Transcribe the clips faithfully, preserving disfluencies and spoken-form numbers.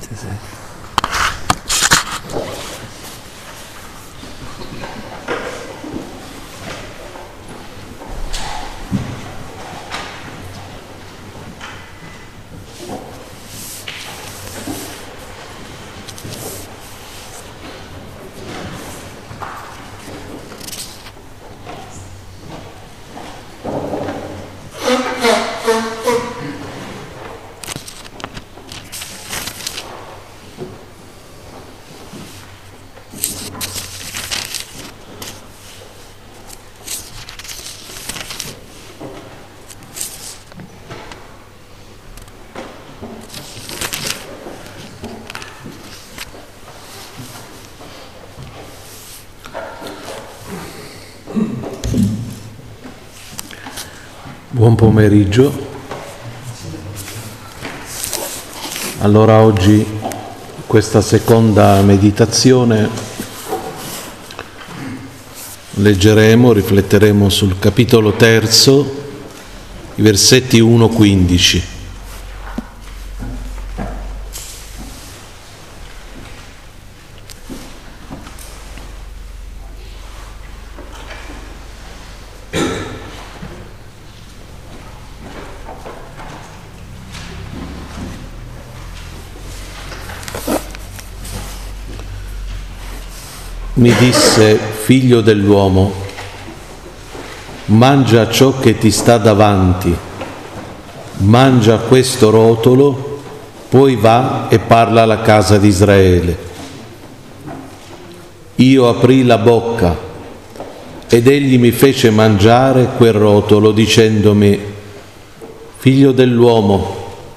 Sì, sì. Buon pomeriggio. Allora oggi questa seconda meditazione leggeremo, rifletteremo sul capitolo terzo, i versetti uno quindici. Mi disse: figlio dell'uomo, mangia ciò che ti sta davanti, mangia questo rotolo, poi va e parla alla casa di Israele. Io aprì la bocca ed egli mi fece mangiare quel rotolo dicendomi: figlio dell'uomo,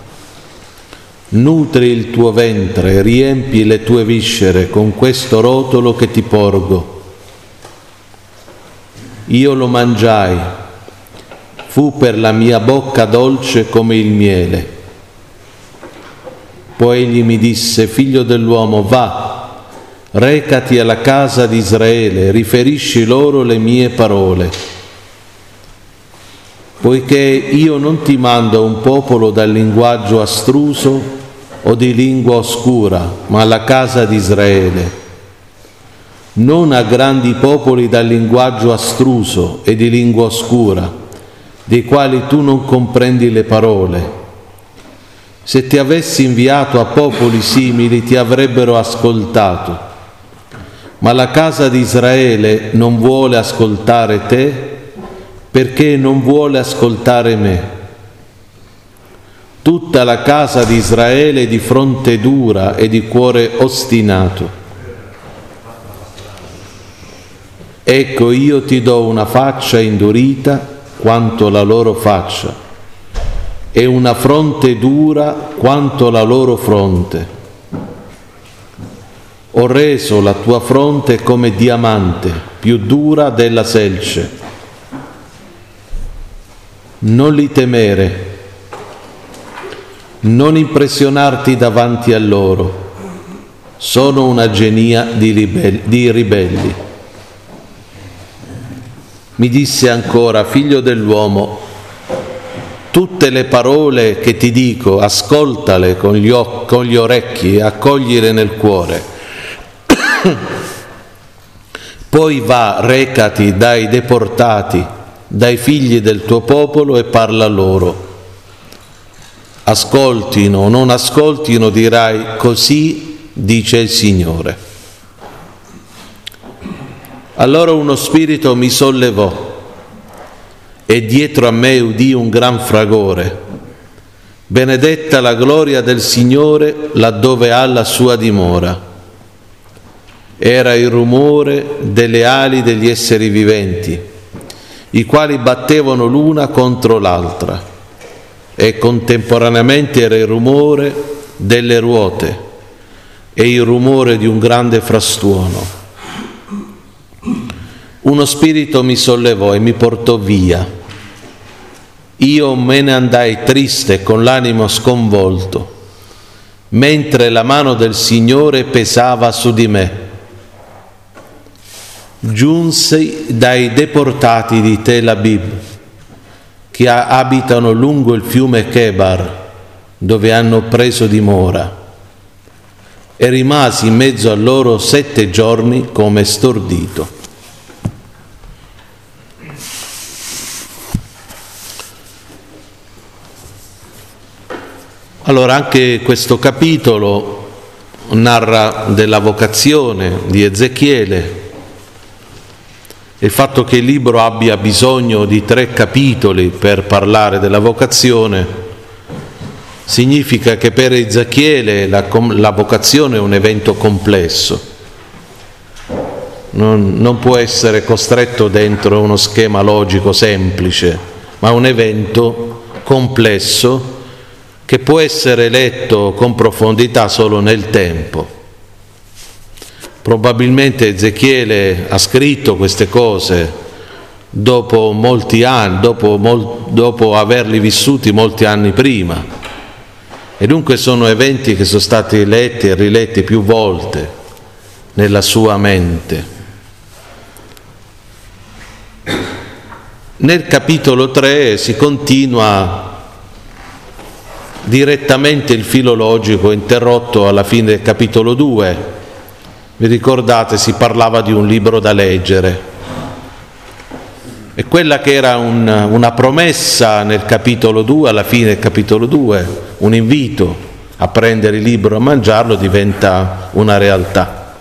nutri il tuo ventre, riempi le tue viscere con questo rotolo che ti porgo. Io lo mangiai, fu per la mia bocca dolce come il miele. Poi egli mi disse: figlio dell'uomo, va, recati alla casa di Israele, riferisci loro le mie parole. Poiché io non ti mando a un popolo dal linguaggio astruso o di lingua oscura, ma alla casa di Israele, non a grandi popoli dal linguaggio astruso e di lingua oscura, dei quali tu non comprendi le parole. Se ti avessi inviato a popoli simili ti avrebbero ascoltato, ma la casa di Israele non vuole ascoltare te, perché non vuole ascoltare me. Tutta la casa di Israele è di fronte dura e di cuore ostinato. Ecco, io ti do una faccia indurita quanto la loro faccia, e una fronte dura quanto la loro fronte. Ho reso la tua fronte come diamante, più dura della selce. Non li temere, non impressionarti davanti a loro, sono una genia di, ribelli, di ribelli. Mi disse ancora: figlio dell'uomo, tutte le parole che ti dico, ascoltale con gli, o- con gli orecchi e accoglile nel cuore. Poi va, recati dai deportati, dai figli del tuo popolo e parla loro. Ascoltino o non ascoltino, dirai: così dice il Signore. Allora uno spirito mi sollevò e dietro a me udì un gran fragore. Benedetta la gloria del Signore laddove ha la sua dimora. Era il rumore delle ali degli esseri viventi, i quali battevano l'una contro l'altra, e contemporaneamente era il rumore delle ruote e il rumore di un grande frastuono. Uno spirito mi sollevò e mi portò via. Io me ne andai triste con l'animo sconvolto, mentre la mano del Signore pesava su di me. Giunsi dai deportati di Tel Abib, che abitano lungo il fiume Chebar, dove hanno preso dimora. e rimasi in mezzo a loro sette giorni come stordito. Allora anche questo capitolo narra della vocazione di Ezechiele. Il fatto che il libro abbia bisogno di tre capitoli per parlare della vocazione significa che per Ezechiele la, la vocazione è un evento complesso, non, non può essere costretto dentro uno schema logico semplice, ma un evento complesso che può essere letto con profondità solo nel tempo. Probabilmente Ezechiele ha scritto queste cose dopo molti anni, dopo, mol, dopo averli vissuti molti anni prima, e dunque sono eventi che sono stati letti e riletti più volte nella sua mente. Nel capitolo tre si continua direttamente il filo logico interrotto alla fine del capitolo due. Vi ricordate, si parlava di un libro da leggere, e quella che era un, una promessa nel capitolo due, alla fine del capitolo due, un invito a prendere il libro e a mangiarlo, diventa una realtà.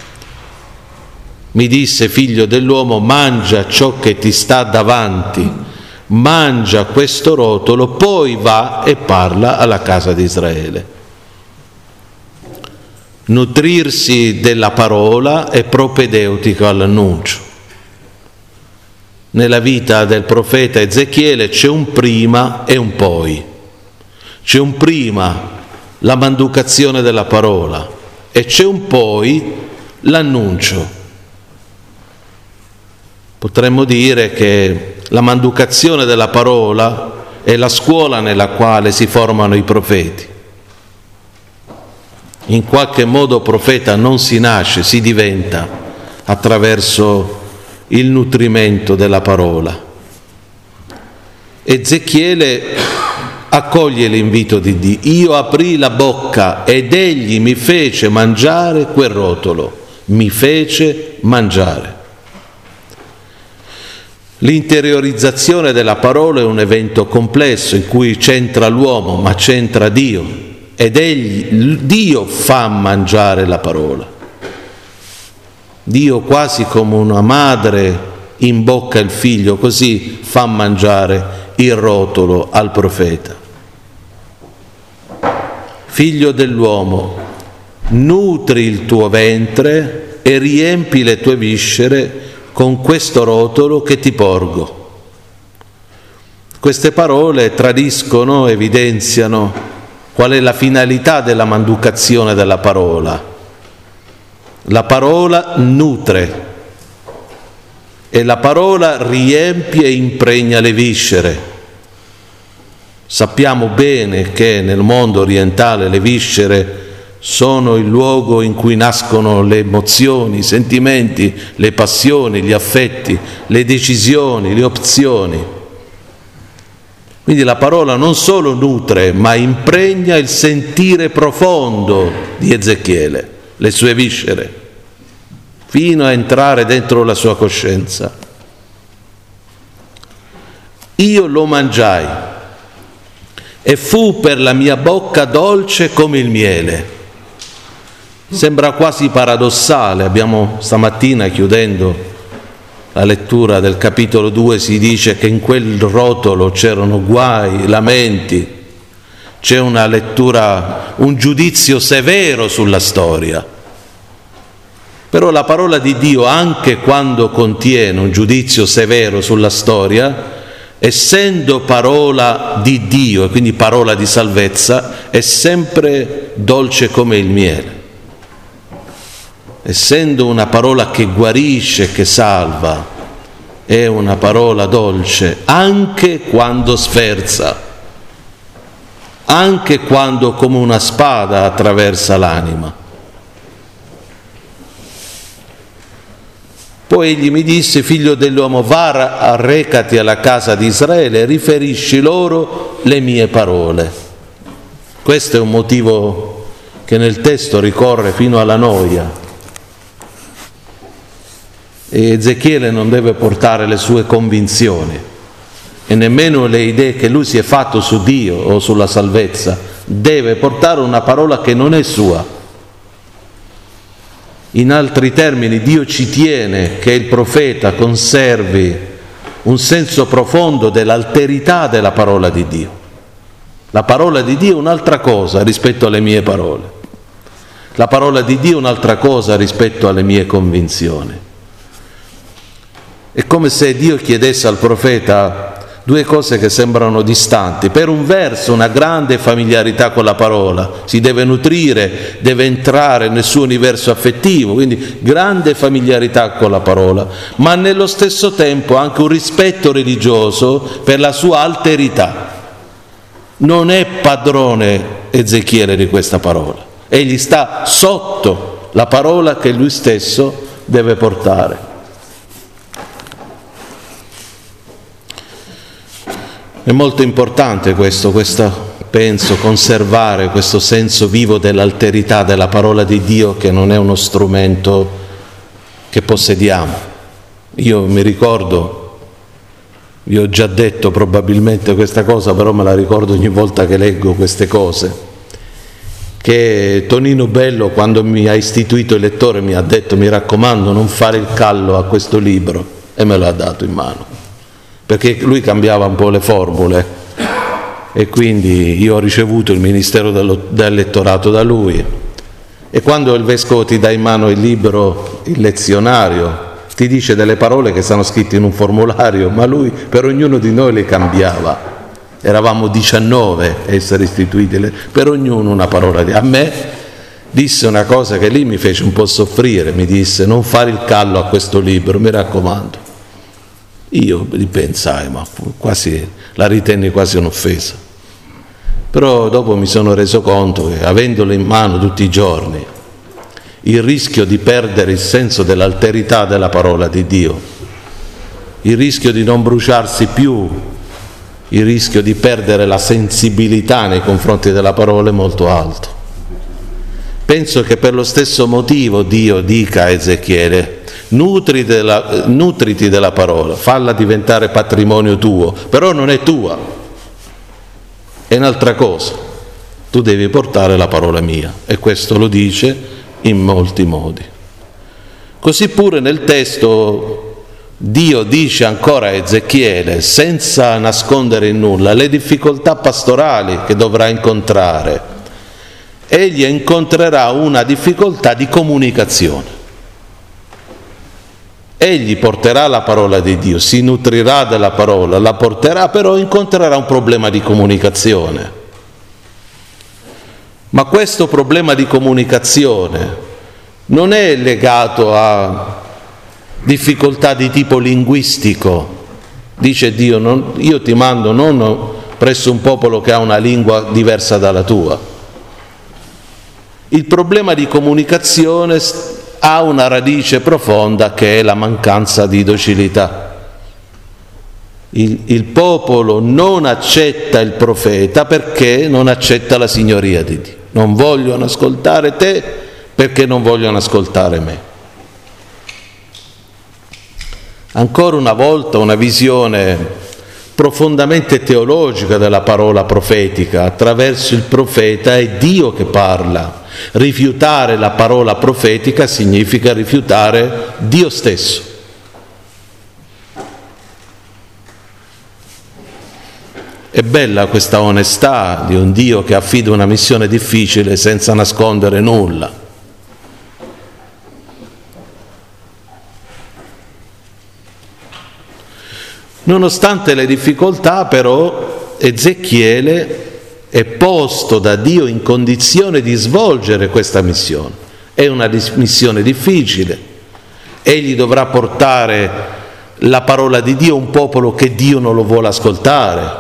Mi disse: figlio dell'uomo, mangia ciò che ti sta davanti, mangia questo rotolo, poi va e parla alla casa di Israele. Nutrirsi della parola è propedeutico all'annuncio. Nella vita del profeta Ezechiele c'è un prima e un poi. C'è un prima, la manducazione della parola, e c'è un poi, l'annuncio. Potremmo dire che la manducazione della parola è la scuola nella quale si formano i profeti. In qualche modo profeta non si nasce, si diventa attraverso il nutrimento della parola. Ezechiele accoglie l'invito di Dio. Io aprì la bocca ed egli mi fece mangiare quel rotolo, mi fece mangiare. L'interiorizzazione della parola è un evento complesso in cui c'entra l'uomo, ma c'entra Dio, ed egli, Dio fa mangiare la parola. Dio, quasi come una madre imbocca il figlio, così fa mangiare il rotolo al profeta. Figlio dell'uomo, nutri il tuo ventre e riempi le tue viscere con questo rotolo che ti porgo. Queste parole tradiscono, evidenziano qual è la finalità della manducazione della parola. La parola nutre e la parola riempie e impregna le viscere. Sappiamo bene che nel mondo orientale le viscere sono il luogo in cui nascono le emozioni, i sentimenti, le passioni, gli affetti, le decisioni, le opzioni. Quindi la parola non solo nutre, ma impregna il sentire profondo di Ezechiele, le sue viscere, fino a entrare dentro la sua coscienza. Io lo mangiai e fu per la mia bocca dolce come il miele. Sembra quasi paradossale. Abbiamo stamattina, chiudendo la lettura del capitolo due, si dice che in quel rotolo c'erano guai, lamenti, c'è una lettura, un giudizio severo sulla storia. Però la parola di Dio, anche quando contiene un giudizio severo sulla storia, essendo parola di Dio e quindi parola di salvezza, è sempre dolce come il miele. Essendo una parola che guarisce, che salva, è una parola dolce anche quando sferza, anche quando come una spada attraversa l'anima. Poi egli mi disse: figlio dell'uomo, va, recati alla casa di Israele e riferisci loro le mie parole. Questo è un motivo che nel testo ricorre fino alla noia. E Ezechiele non deve portare le sue convinzioni e nemmeno le idee che lui si è fatto su Dio o sulla salvezza, deve portare una parola che non è sua. In altri termini, Dio ci tiene che il profeta conservi un senso profondo dell'alterità della parola di Dio. La parola di Dio è un'altra cosa rispetto alle mie parole. La parola di Dio è un'altra cosa rispetto alle mie convinzioni. È come se Dio chiedesse al profeta due cose che sembrano distanti. Per un verso una grande familiarità con la parola, si deve nutrire, deve entrare nel suo universo affettivo, quindi grande familiarità con la parola, ma nello stesso tempo anche un rispetto religioso per la sua alterità. Non è padrone Ezechiele di questa parola, egli sta sotto la parola che lui stesso deve portare. È molto importante questo, questo, penso, conservare questo senso vivo dell'alterità della parola di Dio, che non è uno strumento che possediamo. Io mi ricordo, vi ho già detto probabilmente questa cosa, però me la ricordo ogni volta che leggo queste cose, che Tonino Bello, quando mi ha istituito il lettore, mi ha detto: mi raccomando, non fare il callo a questo libro, e me lo ha dato in mano, perché lui cambiava un po' le formule e quindi io ho ricevuto il ministero dello, del lettorato da lui, e quando il vescovo ti dà in mano il libro, il lezionario, ti dice delle parole che stanno scritte in un formulario, ma lui per ognuno di noi le cambiava. Eravamo diciannove a essere istituiti, per ognuno una parola. A me disse una cosa che lì mi fece un po' soffrire, mi disse: non fare il callo a questo libro, mi raccomando. Io ripensai, ma quasi la ritenni quasi un'offesa. Però dopo mi sono reso conto che, avendolo in mano tutti i giorni, il rischio di perdere il senso dell'alterità della parola di Dio, il rischio di non bruciarsi più, il rischio di perdere la sensibilità nei confronti della parola è molto alto. Penso che per lo stesso motivo Dio dica a Ezechiele: Nutriti della, nutriti della parola, falla diventare patrimonio tuo, però non è tua, è un'altra cosa, tu devi portare la parola mia, e questo lo dice in molti modi. Così pure nel testo Dio dice ancora a Ezechiele, senza nascondere in nulla, le difficoltà pastorali che dovrà incontrare. Egli incontrerà una difficoltà di comunicazione. Egli porterà la parola di Dio, si nutrirà della parola, la porterà, però incontrerà un problema di comunicazione. Ma questo problema di comunicazione non è legato a difficoltà di tipo linguistico. Dice Dio: non, io ti mando non presso un popolo che ha una lingua diversa dalla tua. Il problema di comunicazione ha una radice profonda, che è la mancanza di docilità. Il, il popolo non accetta il profeta perché non accetta la signoria di Dio. Non vogliono ascoltare te perché non vogliono ascoltare me. Ancora una volta una visione profondamente teologica della parola profetica. Attraverso il profeta è Dio che parla. Rifiutare la parola profetica significa rifiutare Dio stesso. È bella questa onestà di un Dio che affida una missione difficile senza nascondere nulla. Nonostante le difficoltà, però, Ezechiele è posto da Dio in condizione di svolgere questa missione. È una missione difficile. Egli dovrà portare la parola di Dio a un popolo che Dio non lo vuole ascoltare.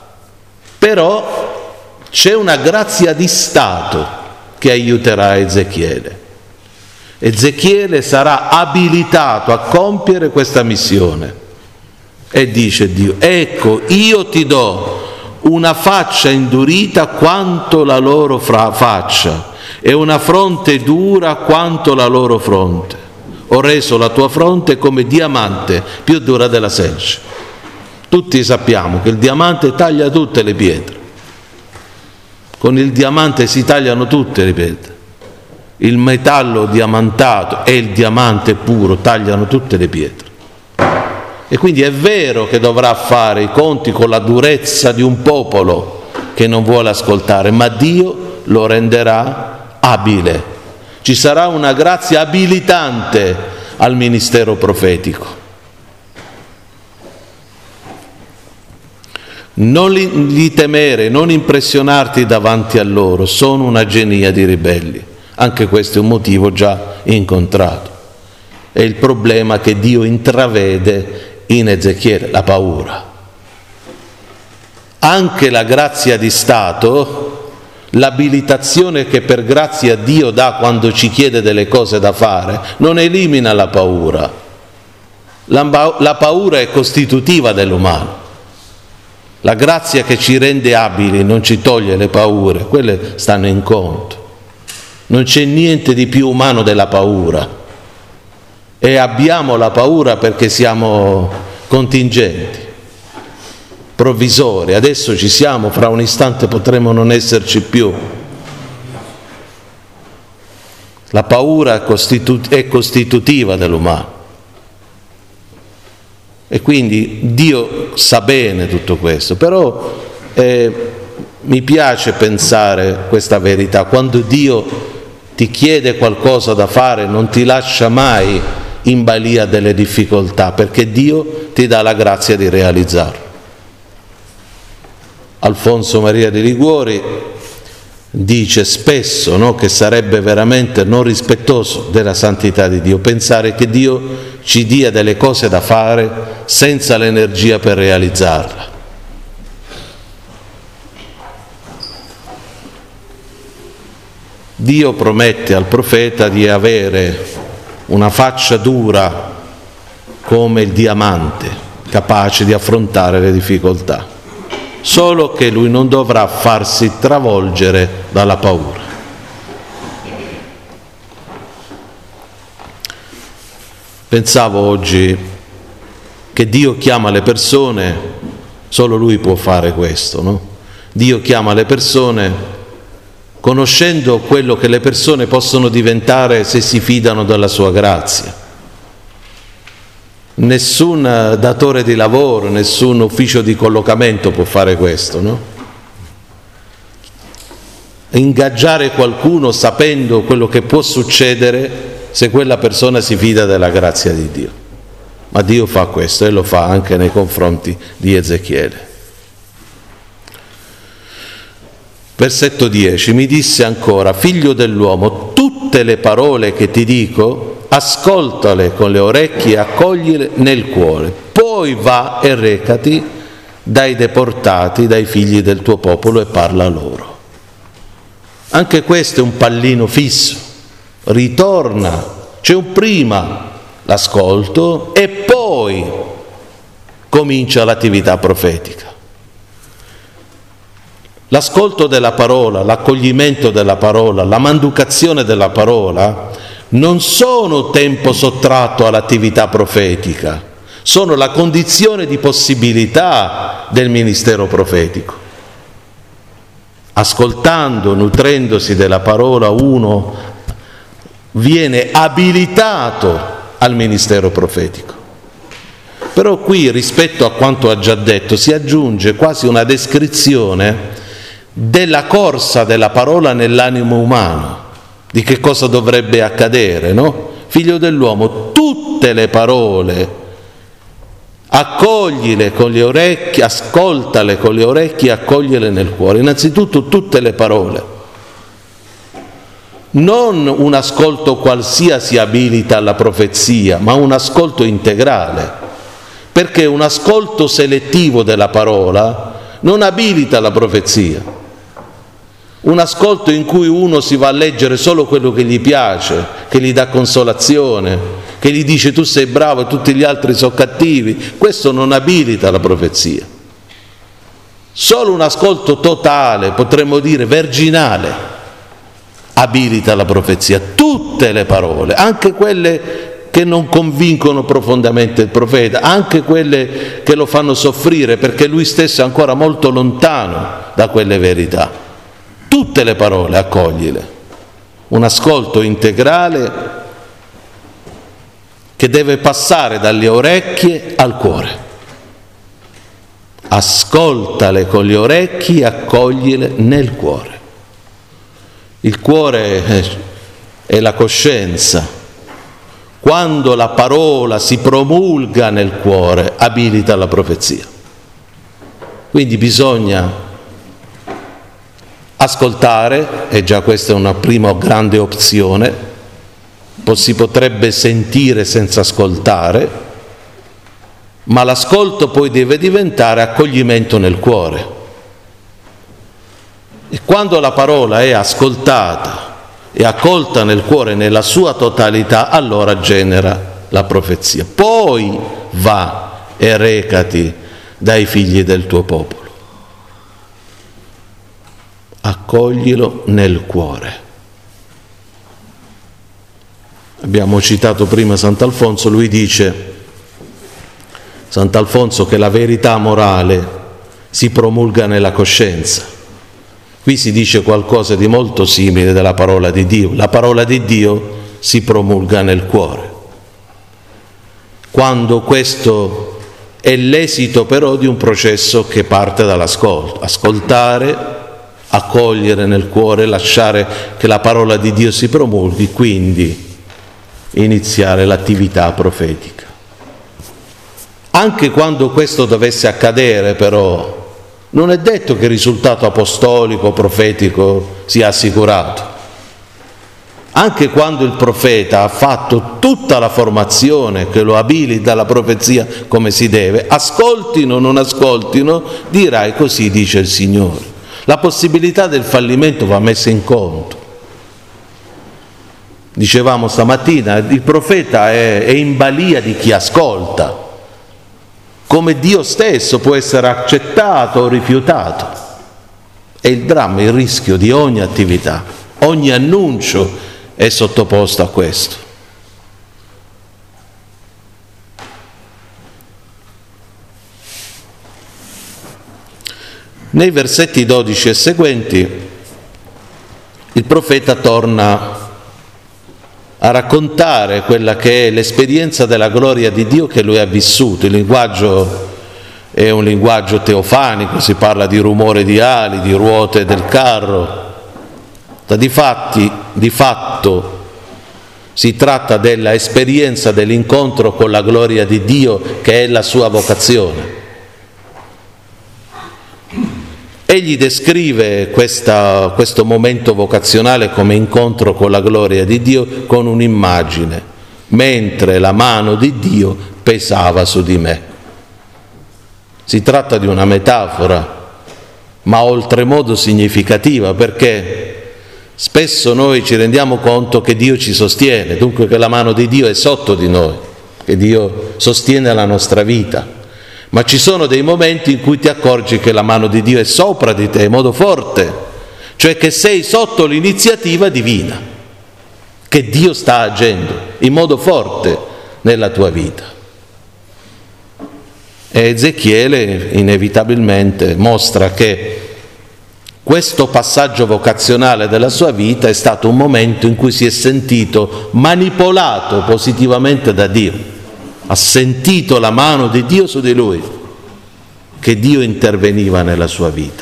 Però c'è una grazia di Stato che aiuterà Ezechiele. Ezechiele sarà abilitato a compiere questa missione. E dice Dio: ecco, io ti do una faccia indurita quanto la loro fra faccia, e una fronte dura quanto la loro fronte. Ho reso la tua fronte come diamante, più dura della selce. Tutti sappiamo che il diamante taglia tutte le pietre. Con il diamante si tagliano tutte le pietre. Il metallo diamantato e il diamante puro tagliano tutte le pietre. E quindi è vero che dovrà fare i conti con la durezza di un popolo che non vuole ascoltare, ma Dio lo renderà abile. Ci sarà una grazia abilitante al ministero profetico. Non li, li temere, non impressionarti davanti a loro, sono una genia di ribelli. Anche questo è un motivo già incontrato. È il problema che Dio intravede in Ezechiele, la paura. Anche la grazia di Stato, l'abilitazione che per grazia Dio dà quando ci chiede delle cose da fare, non elimina la paura. La, la paura è costitutiva dell'umano. La grazia che ci rende abili non ci toglie le paure, quelle stanno in conto. Non c'è niente di più umano della paura. E abbiamo la paura perché siamo contingenti, provvisori. Adesso ci siamo, fra un istante potremo non esserci più. La paura è, costitu- è costitutiva dell'umano. E quindi Dio sa bene tutto questo, però eh, mi piace pensare questa verità. Quando Dio ti chiede qualcosa da fare, non ti lascia mai in balia delle difficoltà, perché Dio ti dà la grazia di realizzarlo. Alfonso Maria di Liguori dice spesso, no, che sarebbe veramente non rispettoso della santità di Dio pensare che Dio ci dia delle cose da fare senza l'energia per realizzarla. Dio promette al profeta di avere una faccia dura come il diamante, capace di affrontare le difficoltà, solo che lui non dovrà farsi travolgere dalla paura. Pensavo oggi che Dio chiama le persone, solo Lui può fare questo, no? Dio chiama le persone conoscendo quello che le persone possono diventare se si fidano della sua grazia. Nessun datore di lavoro, nessun ufficio di collocamento può fare questo, no? Ingaggiare qualcuno sapendo quello che può succedere se quella persona si fida della grazia di Dio. Ma Dio fa questo e lo fa anche nei confronti di Ezechiele. Versetto dieci, mi disse ancora, figlio dell'uomo, tutte le parole che ti dico, ascoltale con le orecchie e accoglile nel cuore, poi va e recati dai deportati, dai figli del tuo popolo e parla loro. Anche questo è un pallino fisso, ritorna, c'è un prima, l'ascolto, e poi comincia l'attività profetica. L'ascolto della parola, l'accoglimento della parola, la manducazione della parola non sono tempo sottratto all'attività profetica, sono la condizione di possibilità del ministero profetico. Ascoltando, nutrendosi della parola, uno viene abilitato al ministero profetico. Però qui, rispetto a quanto ha già detto, si aggiunge quasi una descrizione della corsa della parola nell'animo umano, di che cosa dovrebbe accadere, no? Figlio dell'uomo, tutte le parole, accoglile con le orecchie, ascoltale con le orecchie e accogliele nel cuore. Innanzitutto tutte le parole. Non un ascolto qualsiasi abilita alla profezia, ma un ascolto integrale, perché un ascolto selettivo della parola non abilita alla profezia. Un ascolto in cui uno si va a leggere solo quello che gli piace, che gli dà consolazione, che gli dice tu sei bravo e tutti gli altri sono cattivi, questo non abilita la profezia. Solo un ascolto totale, potremmo dire verginale, abilita la profezia. Tutte le parole, anche quelle che non convincono profondamente il profeta, anche quelle che lo fanno soffrire perché lui stesso è ancora molto lontano da quelle verità. Tutte le parole accoglile. Un ascolto integrale che deve passare dalle orecchie al cuore. Ascoltale con gli orecchi e accoglile nel cuore. Il cuore è la coscienza. Quando la parola si promulga nel cuore, abilita la profezia. Quindi bisogna ascoltare, e già questa è una prima grande opzione, poi si potrebbe sentire senza ascoltare, ma l'ascolto poi deve diventare accoglimento nel cuore. E quando la parola è ascoltata e accolta nel cuore nella sua totalità, allora genera la profezia. Poi va e recati dai figli del tuo popolo. Accoglilo nel cuore. Abbiamo citato prima Sant'Alfonso, lui dice, Sant'Alfonso, che la verità morale si promulga nella coscienza. Qui si dice qualcosa di molto simile della parola di Dio. La parola di Dio si promulga nel cuore. Quando questo è l'esito però di un processo che parte dall'ascolto. Ascoltare, accogliere nel cuore, lasciare che la parola di Dio si promulghi, quindi iniziare l'attività profetica. Anche quando questo dovesse accadere però, non è detto che il risultato apostolico, profetico sia assicurato. Anche quando il profeta ha fatto tutta la formazione che lo abilita alla profezia come si deve, ascoltino o non ascoltino, dirai così dice il Signore. La possibilità del fallimento va messa in conto. Dicevamo stamattina, il profeta è, è in balia di chi ascolta. Come Dio stesso può essere accettato o rifiutato. E il dramma, il rischio di ogni attività, ogni annuncio è sottoposto a questo. Nei versetti dodici e seguenti il profeta torna a raccontare quella che è l'esperienza della gloria di Dio che lui ha vissuto. Il linguaggio è un linguaggio teofanico, si parla di rumore di ali, di ruote del carro. Di fatti, di fatto si tratta della esperienza dell'incontro con la gloria di Dio, che è la sua vocazione. Egli descrive questa, questo momento vocazionale come incontro con la gloria di Dio con un'immagine, mentre la mano di Dio pesava su di me. Si tratta di una metafora, ma oltremodo significativa, perché spesso noi ci rendiamo conto che Dio ci sostiene, dunque che la mano di Dio è sotto di noi, che Dio sostiene la nostra vita. Ma ci sono dei momenti in cui ti accorgi che la mano di Dio è sopra di te in modo forte, cioè che sei sotto l'iniziativa divina, che Dio sta agendo in modo forte nella tua vita. E Ezechiele inevitabilmente mostra che questo passaggio vocazionale della sua vita è stato un momento in cui si è sentito manipolato positivamente da Dio. Ha sentito la mano di Dio su di lui, che Dio interveniva nella sua vita.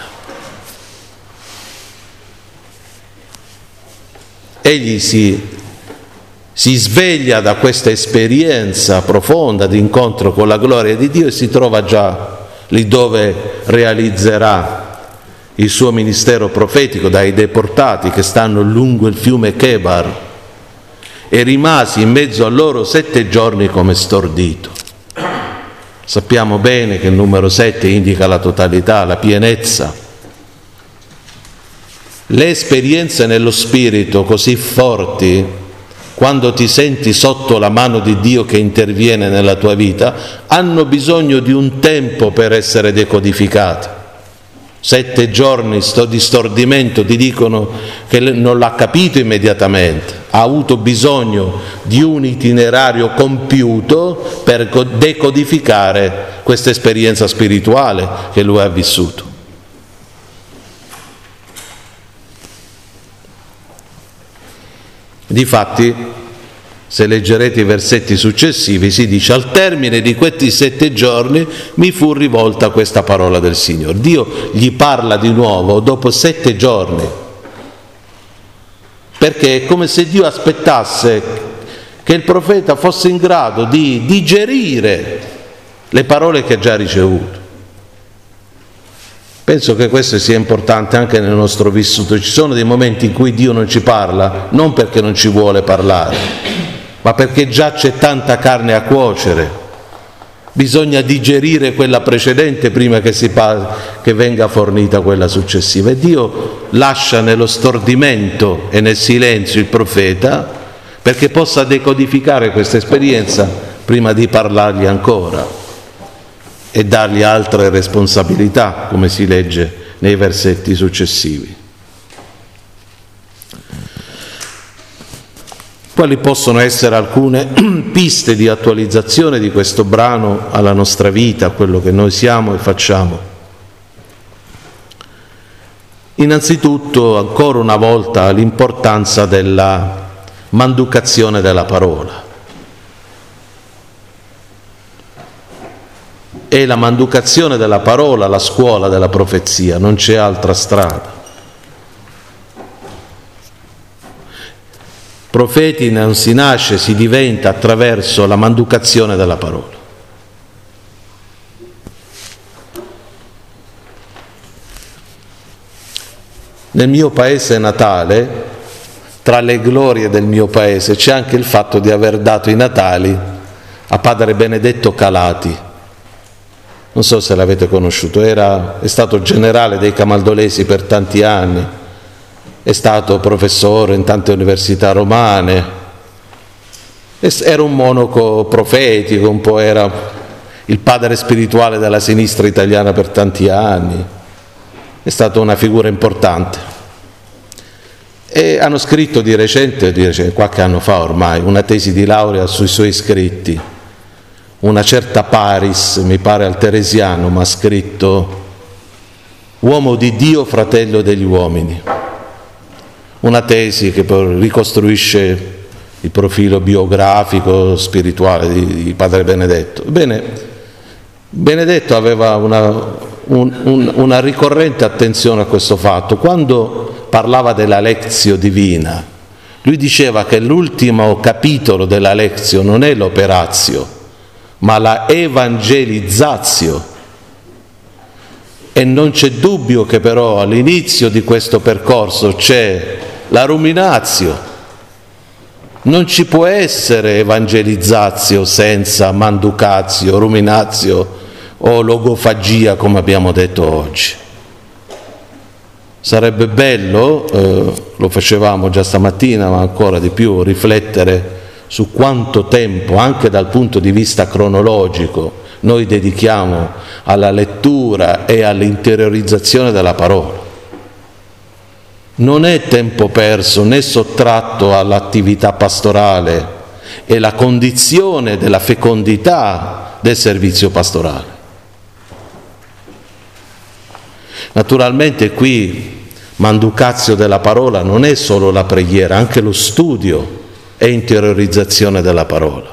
Egli si, si sveglia da questa esperienza profonda di incontro con la gloria di Dio e si trova già lì dove realizzerà il suo ministero profetico dai deportati che stanno lungo il fiume Chebar, e rimasi in mezzo a loro sette giorni come stordito. Sappiamo bene che il numero sette indica la totalità, la pienezza. Le esperienze nello spirito così forti, quando ti senti sotto la mano di Dio che interviene nella tua vita, hanno bisogno di un tempo per essere decodificate. Sette giorni sto di stordimento, ti dicono che non l'ha capito immediatamente, ha avuto bisogno di un itinerario compiuto per decodificare questa esperienza spirituale che lui ha vissuto. Difatti, se leggerete i versetti successivi, si dice: al termine di questi sette giorni mi fu rivolta questa parola del Signore. Dio gli parla di nuovo dopo sette giorni, perché è come se Dio aspettasse che il profeta fosse in grado di digerire le parole che ha già ricevuto. Penso che questo sia importante anche nel nostro vissuto. Ci sono dei momenti in cui Dio non ci parla, non perché non ci vuole parlare, ma perché già c'è tanta carne a cuocere. Bisogna digerire quella precedente prima che, si pa- che venga fornita quella successiva. E Dio lascia nello stordimento e nel silenzio il profeta perché possa decodificare questa esperienza prima di parlargli ancora e dargli altre responsabilità, come si legge nei versetti successivi. Quali possono essere alcune piste di attualizzazione di questo brano alla nostra vita, a quello che noi siamo e facciamo? Innanzitutto, ancora una volta, l'importanza della manducazione della parola. È la manducazione della parola la scuola della profezia, non c'è altra strada. Profeti non si nasce, si diventa attraverso la manducazione della parola. Nel mio paese natale, tra le glorie del mio paese, c'è anche il fatto di aver dato i natali a padre Benedetto Calati. Non so se l'avete conosciuto, era, è stato generale dei Camaldolesi per tanti anni, è stato professore in tante università romane, era un monaco profetico, un po' era il padre spirituale della sinistra italiana per tanti anni, è stata una figura importante. E hanno scritto di recente, di recente, qualche anno fa ormai, una tesi di laurea sui suoi scritti. Una certa Paris, mi pare al Teresiano, mi ha scritto: uomo di Dio, fratello degli uomini. Una tesi che poi ricostruisce il profilo biografico, spirituale di, di padre Benedetto. Ebbene, Benedetto aveva una, un, un, una ricorrente attenzione a questo fatto. Quando parlava della Lectio Divina, lui diceva che l'ultimo capitolo della Lectio non è l'operatio, ma la evangelizzazione. E non c'è dubbio che però all'inizio di questo percorso c'è la ruminazio. Non ci può essere evangelizzazio senza manducazio, ruminazio o logofagia, come abbiamo detto oggi. Sarebbe bello, eh, lo facevamo già stamattina, ma ancora di più, riflettere su quanto tempo, anche dal punto di vista cronologico, noi dedichiamo alla lettura e all'interiorizzazione della parola. Non è tempo perso né sottratto all'attività pastorale, è la condizione della fecondità del servizio pastorale. Naturalmente qui manducazio della parola non è solo la preghiera, anche lo studio e interiorizzazione della parola.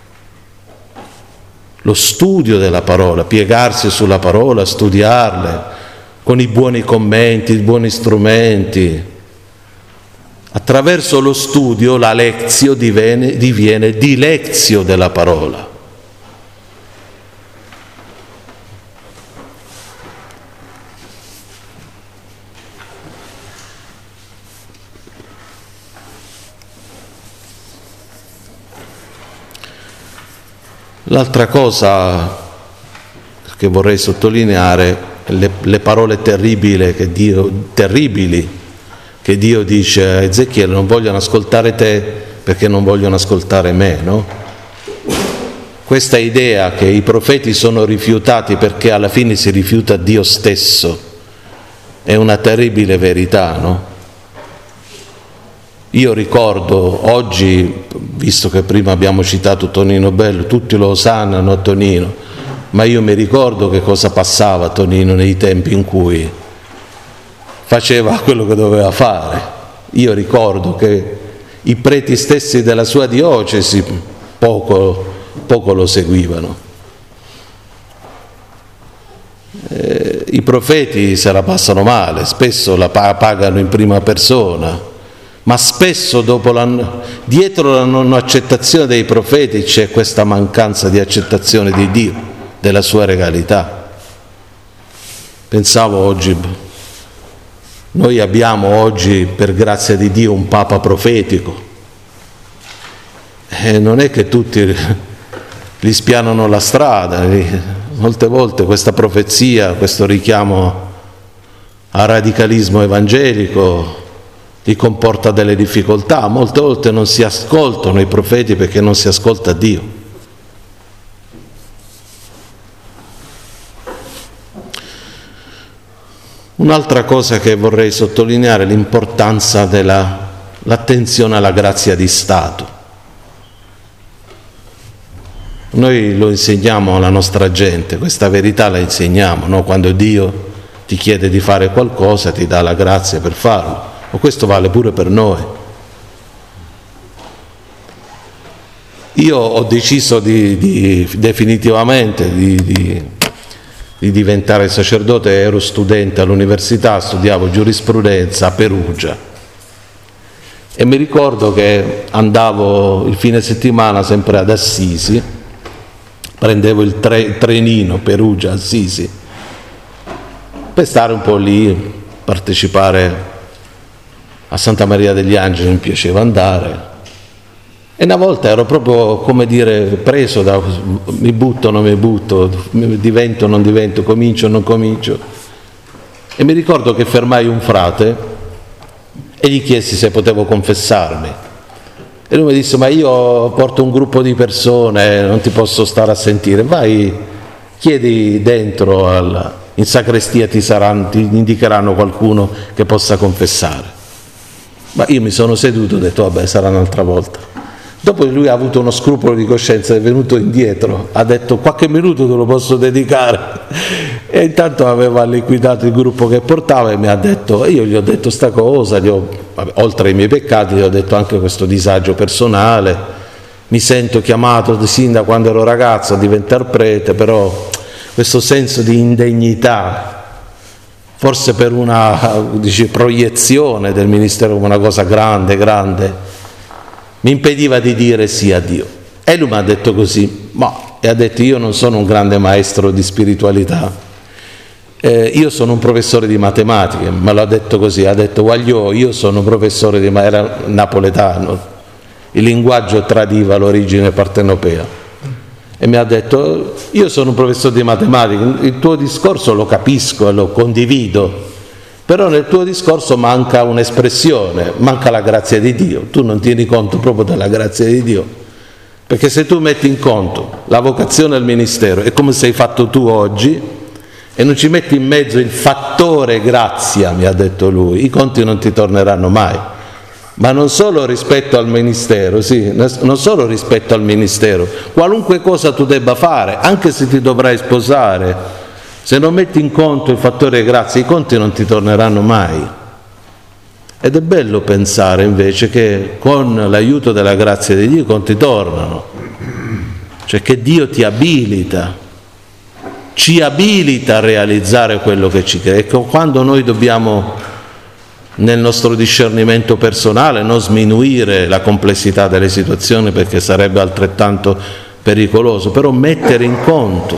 Lo studio della parola, piegarsi sulla parola, studiarle con i buoni commenti, i buoni strumenti. Attraverso lo studio la lectio diviene, diviene dilezio della parola. L'altra cosa che vorrei sottolineare è le, le parole terribili che, Dio, terribili che Dio dice a Ezechiele: non vogliono ascoltare te perché non vogliono ascoltare me, no? Questa idea che i profeti sono rifiutati perché alla fine si rifiuta Dio stesso è una terribile verità, no? Io ricordo oggi, visto che prima abbiamo citato Tonino Bello, tutti lo sanno Tonino, ma io mi ricordo che cosa passava Tonino nei tempi in cui faceva quello che doveva fare. Io ricordo che i preti stessi della sua diocesi poco, poco lo seguivano. Eh, I profeti se la passano male, spesso la pagano in prima persona, ma spesso dopo la, dietro la non accettazione dei profeti c'è questa mancanza di accettazione di Dio, della sua regalità. Pensavo oggi, noi abbiamo oggi per grazia di Dio un Papa profetico e non è che tutti gli spianano la strada, molte volte questa profezia, questo richiamo al radicalismo evangelico gli comporta delle difficoltà, molte volte non si ascoltano i profeti perché non si ascolta Dio. Un'altra cosa che vorrei sottolineare è l'importanza dell'attenzione alla grazia di Stato. Noi lo insegniamo alla nostra gente, questa verità la insegniamo, no? Quando Dio ti chiede di fare qualcosa ti dà la grazia per farlo. Ma questo vale pure per noi. Io ho deciso di, di, definitivamente di, di, di diventare sacerdote, ero studente all'università, studiavo giurisprudenza a Perugia e mi ricordo che andavo il fine settimana sempre ad Assisi, prendevo il, tre, il trenino Perugia-Assisi per stare un po' lì, partecipare a Santa Maria degli Angeli, mi piaceva andare e una volta ero proprio, come dire, preso da mi butto o non mi butto, divento o non divento, comincio o non comincio, e mi ricordo che fermai un frate e gli chiesi se potevo confessarmi e lui mi disse: ma io porto un gruppo di persone, non ti posso stare a sentire, vai, chiedi dentro al, in sacrestia, ti, saranno, ti indicheranno qualcuno che possa confessare. Ma io mi sono seduto e ho detto vabbè, sarà un'altra volta. Dopo lui ha avuto uno scrupolo di coscienza, è venuto indietro, ha detto qualche minuto te lo posso dedicare, e intanto aveva liquidato il gruppo che portava e mi ha detto, e io gli ho detto sta cosa, gli ho, vabbè, oltre ai miei peccati gli ho detto anche questo disagio personale, mi sento chiamato sin da quando ero ragazzo a diventare prete, però questo senso di indegnità, forse per una dice, proiezione del ministero come una cosa grande, grande, mi impediva di dire sì a Dio. E lui mi ha detto così, ma e ha detto io non sono un grande maestro di spiritualità, eh, io sono un professore di matematica, me l'ha detto così, ha detto Guagliò, io sono un professore di matematica, era napoletano, il linguaggio tradiva l'origine partenopea. E mi ha detto, io sono un professore di matematica, il tuo discorso lo capisco e lo condivido, però nel tuo discorso manca un'espressione, manca la grazia di Dio, tu non tieni conto proprio della grazia di Dio, perché se tu metti in conto la vocazione al ministero, è come se hai fatto tu oggi, e non ci metti in mezzo il fattore grazia, mi ha detto lui, i conti non ti torneranno mai. Ma non solo rispetto al ministero, sì, non solo rispetto al ministero, qualunque cosa tu debba fare, anche se ti dovrai sposare, se non metti in conto il fattore grazia, i conti non ti torneranno mai. Ed è bello pensare invece che con l'aiuto della grazia di Dio i conti tornano, cioè che Dio ti abilita, ci abilita a realizzare quello che ci crede. Ecco, quando noi dobbiamo nel nostro discernimento personale non sminuire la complessità delle situazioni, perché sarebbe altrettanto pericoloso, però mettere in conto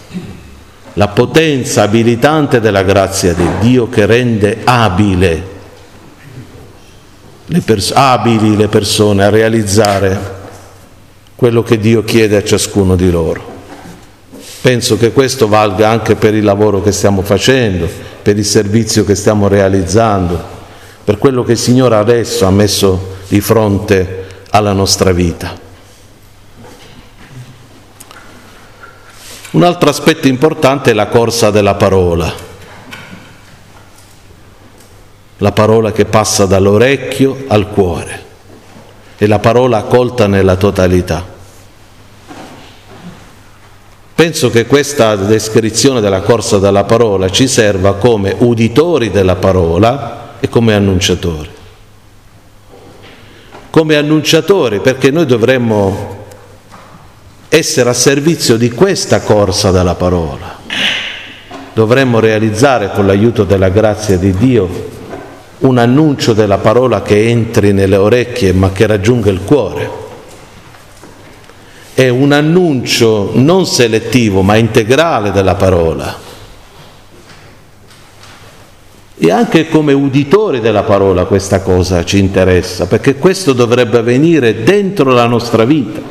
la potenza abilitante della grazia di Dio che rende abile le pers- abili le persone a realizzare quello che Dio chiede a ciascuno di loro. Penso che questo valga anche per il lavoro che stiamo facendo, per il servizio che stiamo realizzando, per quello che il Signore adesso ha messo di fronte alla nostra vita. Un altro aspetto importante è la corsa della parola. la parola che passa dall'orecchio al cuore, è la parola accolta nella totalità. Penso che questa descrizione della corsa della parola ci serva come uditori della parola e come annunciatori. Come annunciatori perché noi dovremmo essere a servizio di questa corsa della parola. Dovremmo realizzare con l'aiuto della grazia di Dio un annuncio della parola che entri nelle orecchie ma che raggiunga il cuore. È un annuncio non selettivo ma integrale della parola. E anche come uditori della parola questa cosa ci interessa, perché questo dovrebbe avvenire dentro la nostra vita.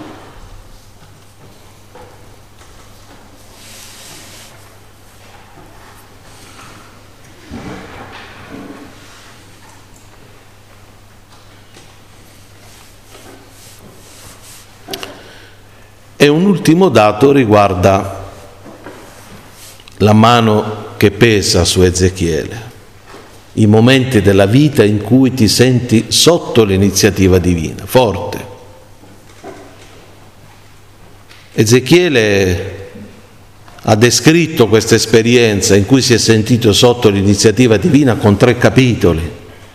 E un ultimo dato riguarda la mano che pesa su Ezechiele, i momenti della vita in cui ti senti sotto l'iniziativa divina, forte. Ezechiele ha descritto questa esperienza in cui si è sentito sotto l'iniziativa divina con tre capitoli.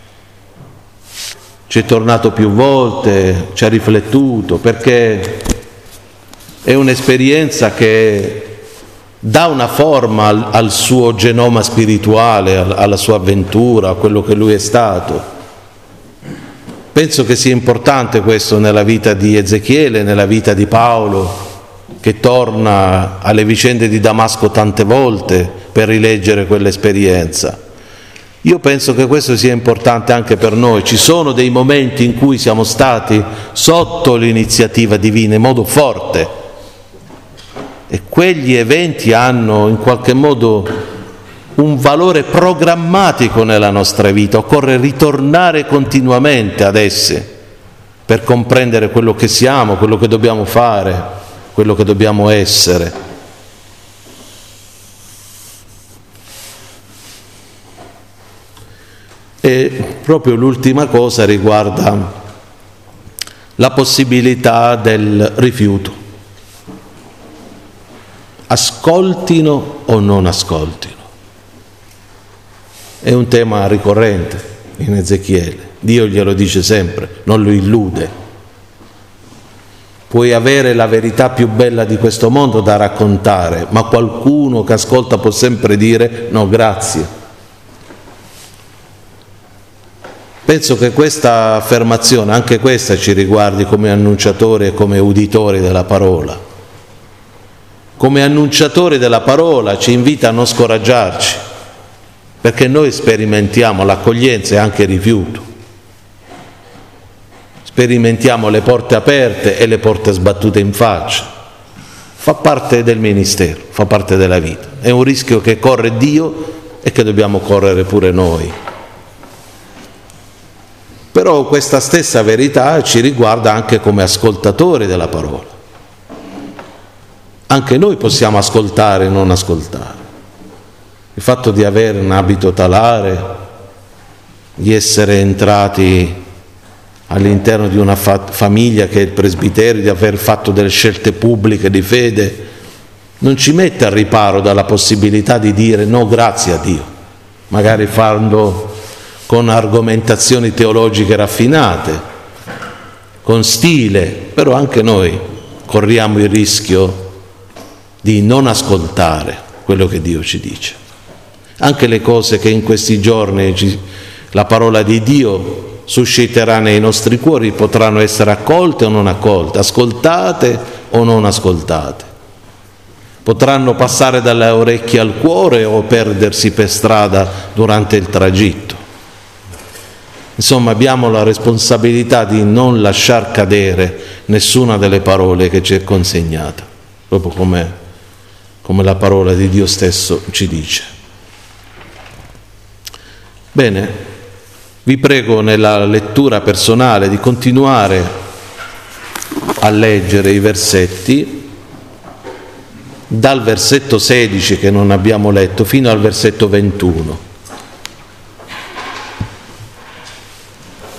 Ci è tornato più volte, ci ha riflettuto, perché è un'esperienza che dà una forma al, al suo genoma spirituale, al, alla sua avventura, a quello che lui è stato. Penso che sia importante questo nella vita di Ezechiele, nella vita di Paolo, che torna alle vicende di Damasco tante volte per rileggere quell'esperienza. Io penso che questo sia importante anche per noi. Ci sono dei momenti in cui siamo stati sotto l'iniziativa divina in modo forte, e quegli eventi hanno in qualche modo un valore programmatico nella nostra vita. Occorre ritornare continuamente ad essi per comprendere quello che siamo, quello che dobbiamo fare, quello che dobbiamo essere. E proprio l'ultima cosa riguarda la possibilità del rifiuto. Ascoltino o non ascoltino. È un tema ricorrente in Ezechiele. Dio glielo dice sempre, non lo illude. Puoi avere la verità più bella di questo mondo da raccontare, ma qualcuno che ascolta può sempre dire no, grazie. Penso che questa affermazione, anche questa, ci riguardi come annunciatori e come uditori della parola. Come annunciatori della parola ci invita a non scoraggiarci, perché noi sperimentiamo l'accoglienza e anche il rifiuto. Sperimentiamo le porte aperte e le porte sbattute in faccia. Fa parte del ministero, fa parte della vita. È un rischio che corre Dio e che dobbiamo correre pure noi. Però questa stessa verità ci riguarda anche come ascoltatori della parola. Anche noi possiamo ascoltare e non ascoltare. Il fatto di avere un abito talare, di essere entrati all'interno di una fa- famiglia che è il presbiterio, di aver fatto delle scelte pubbliche di fede, non ci mette al riparo dalla possibilità di dire no grazie a Dio, magari farlo con argomentazioni teologiche raffinate, con stile, però anche noi corriamo il rischio di non ascoltare quello che Dio ci dice. Anche le cose che in questi giorni ci, la parola di Dio susciterà nei nostri cuori potranno essere accolte o non accolte, ascoltate o non ascoltate. Potranno passare dalle orecchie al cuore o perdersi per strada durante il tragitto. Insomma, abbiamo la responsabilità di non lasciar cadere nessuna delle parole che ci è consegnata, proprio come come la parola di Dio stesso ci dice. Bene, vi prego nella lettura personale di continuare a leggere i versetti dal versetto sedici che non abbiamo letto fino al versetto ventuno.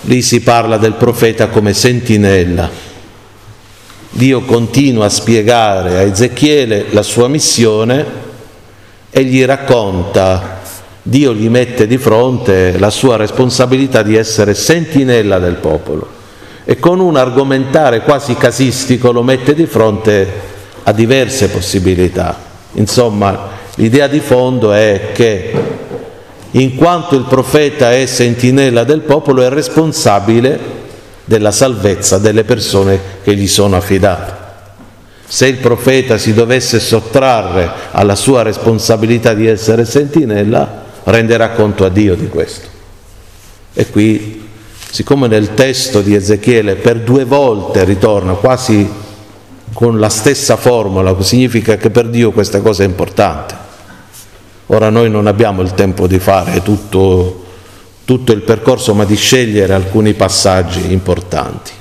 lì si parla del profeta come sentinella. Dio continua a spiegare a Ezechiele la sua missione e gli racconta, Dio gli mette di fronte la sua responsabilità di essere sentinella del popolo e con un argomentare quasi casistico lo mette di fronte a diverse possibilità. Insomma, l'idea di fondo è che in quanto il profeta è sentinella del popolo è responsabile della salvezza delle persone che gli sono affidate. Se il profeta si dovesse sottrarre alla sua responsabilità di essere sentinella, renderà conto a Dio di questo. E qui, siccome nel testo di Ezechiele per due volte ritorna quasi con la stessa formula, significa che per Dio questa cosa è importante. Ora noi non abbiamo il tempo di fare tutto, tutto il percorso, ma di scegliere alcuni passaggi importanti.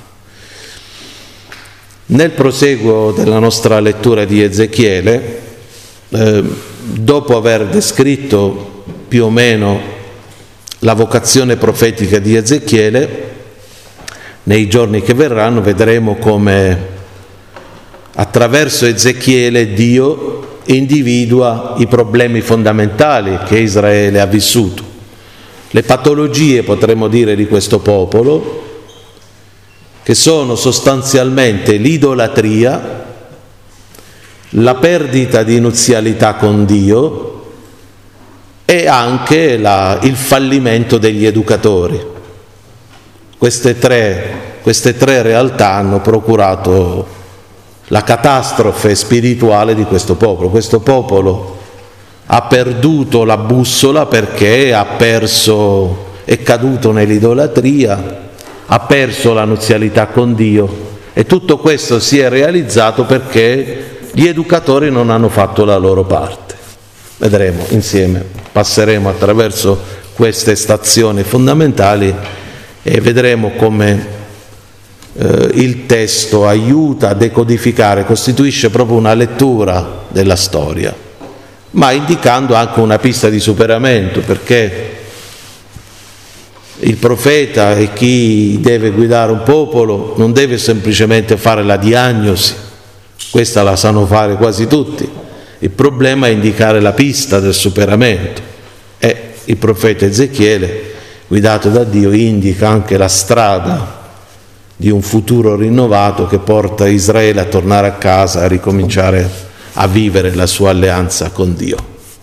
Nel proseguo della nostra lettura di Ezechiele, eh, dopo aver descritto più o meno la vocazione profetica di Ezechiele, nei giorni che verranno vedremo come attraverso Ezechiele Dio individua i problemi fondamentali che Israele ha vissuto, le patologie, potremmo dire, di questo popolo, che sono sostanzialmente l'idolatria, la perdita di nuzialità con Dio e anche la, il fallimento degli educatori. Queste tre, queste tre realtà hanno procurato la catastrofe spirituale di questo popolo. Questo popolo ha perduto la bussola perché ha perso, è caduto nell'idolatria, ha perso la nuzialità con Dio, e tutto questo si è realizzato perché gli educatori non hanno fatto la loro parte. Vedremo insieme, passeremo attraverso queste stazioni fondamentali e vedremo come eh, il testo aiuta a decodificare, costituisce proprio una lettura della storia, ma indicando anche una pista di superamento, perché il profeta e chi deve guidare un popolo non deve semplicemente fare la diagnosi, questa la sanno fare quasi tutti, il problema è indicare la pista del superamento, e il profeta Ezechiele, guidato da Dio, indica anche la strada di un futuro rinnovato che porta Israele a tornare a casa, a ricominciare a vivere la sua alleanza con Dio.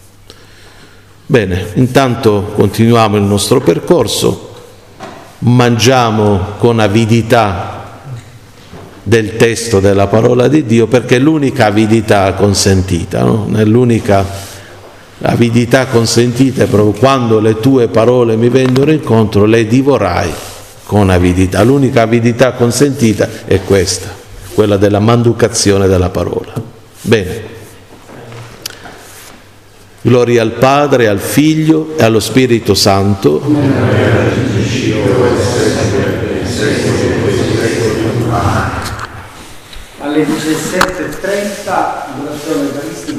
Bene, intanto continuiamo il nostro percorso, mangiamo con avidità del testo della parola di Dio, perché è l'unica avidità consentita, no? Nell'unica avidità consentita è proprio quando le tue parole mi vengono incontro, le divorai con avidità. L'unica avidità consentita è questa, quella della manducazione della parola. Bene. Gloria al Padre, al Figlio e allo Spirito Santo. Alle diciassette e trenta